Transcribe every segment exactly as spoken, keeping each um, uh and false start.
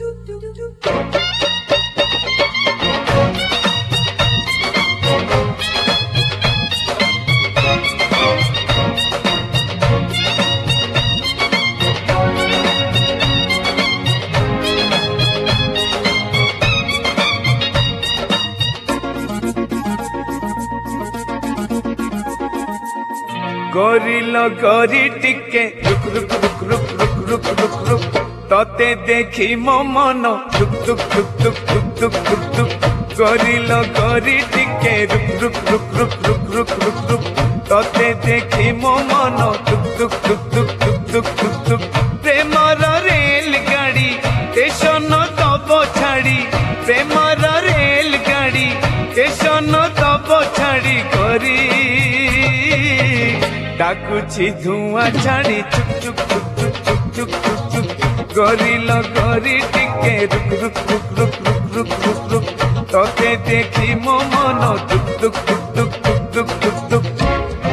गोरिल गोरी टिके रुक रुक रुक रुक रुक रुक रुक रुक तते देखी मो मन रुक रुक रुक रुक रुक रुक रुक रुक गोरिल गोरी टिके रुक रुक रुक रुक रुक रुक रुक रुक तते देखी मो मन रुक रुक रुक रुक रुक रुक रुक रुक प्रेमर रेलगाड़ी स्टेशन तब छाड़ी प्रेमर रेलगाड़ी स्टेशन तब छाड़ी गोरी डाकुची धुआं छाड़ी चुक चुक चुक चुक चुक चुक चुक चुक गोरिल गोरी टिके रुक रुक रुक रुक रुक रुक रुक रुक तोते देखी मो मन दुक दुक दुक दुक दुक दुक दुक दुक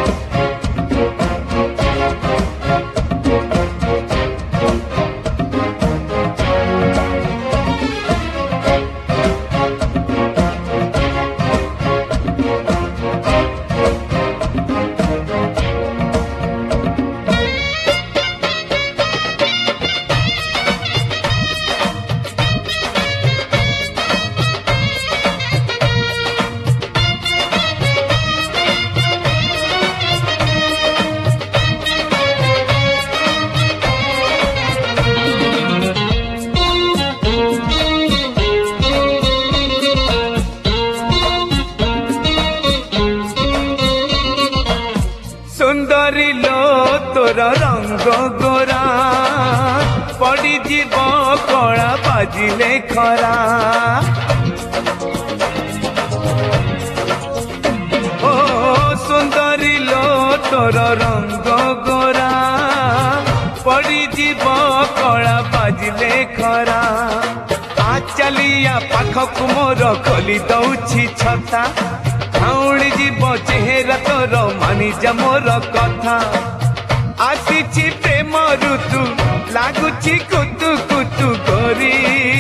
सुंदरी लो तोरा रंग गोरा पड़ी जीव कला बाजिले खरा ओ सुंदरी लो तोरा रंग गोरा पड़ी जीव कला बाजिले खरा आ चलिया पाखक मोर खोली दउछि छता आउली जीव चेहरा तोर मानिजा मोर कथा आसीछि प्रेम ऋतु लागुछि कुतु कुतु गोरी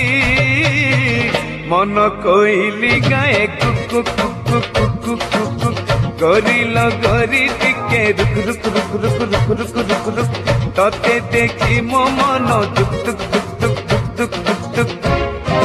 मन कोइली गाए कुकु कुकु कुकु कुकु गोरिल गोरी टिके रुक रुक रुक रुक रुक रुक रुक रुक तते देखी मो मन दुक दुक दुक दुक दुक दुक दुक दुक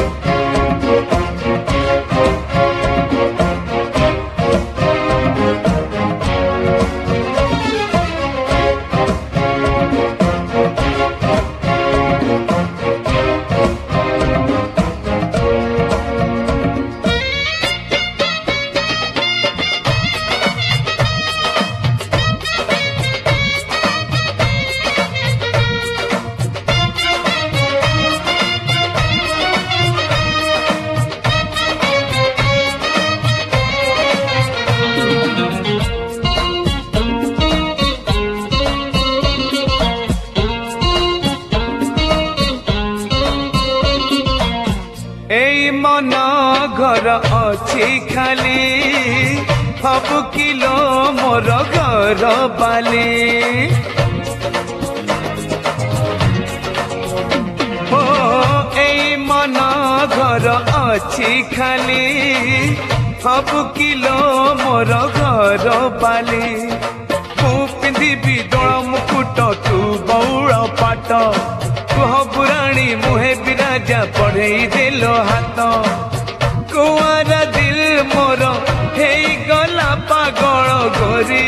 मन घर अच्छी खाली सब किलो मोर घर बाली हो ए मन घर अच्छी खाली सब किलो मोर घर बाली तू पिंधिबी डोल मुकुट तू बौल पाट कुह बुराणी मुहे बिराजा पढ़े देलो हाथ कुआरा दिल मोर हे गला पागल गोरी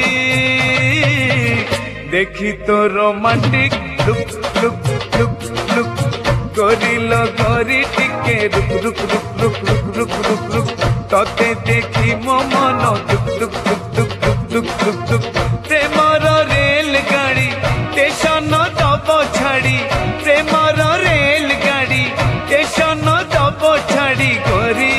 देखी तो romantic look look look look गोरिल गोरी टिके रुक रुक रुक रुक रुक रुक रुक रुक तते देखी मो मन दुक दुक दुक दुक दुक दुक दुक दुक प्रेमर रेलगाड़ी स्टेशन दब छाड़ी प्रेमर रेलगाड़ी स्टेशन दब छाड़ी गोरी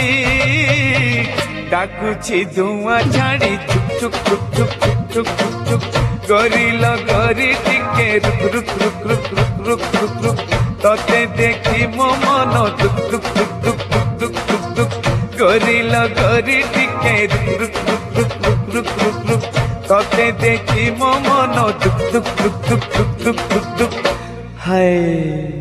डाकुछि धुआं छाड़ी चुक चुक चुक चुक चुक चुक चुक चुक गोरिल गोरी टिके रुक रुक रुक रुक रुक रुक रुक रुक तते देखी मो मन दुक दुक दुक दुक दुक दुक दुक दुक गोरिल गोरी टिके रुक रुक रुक रुक रुक रुक रुक रुक तते देखी मो मन दुक दुक दुक दुक दुक दुक दुक दुक हाय।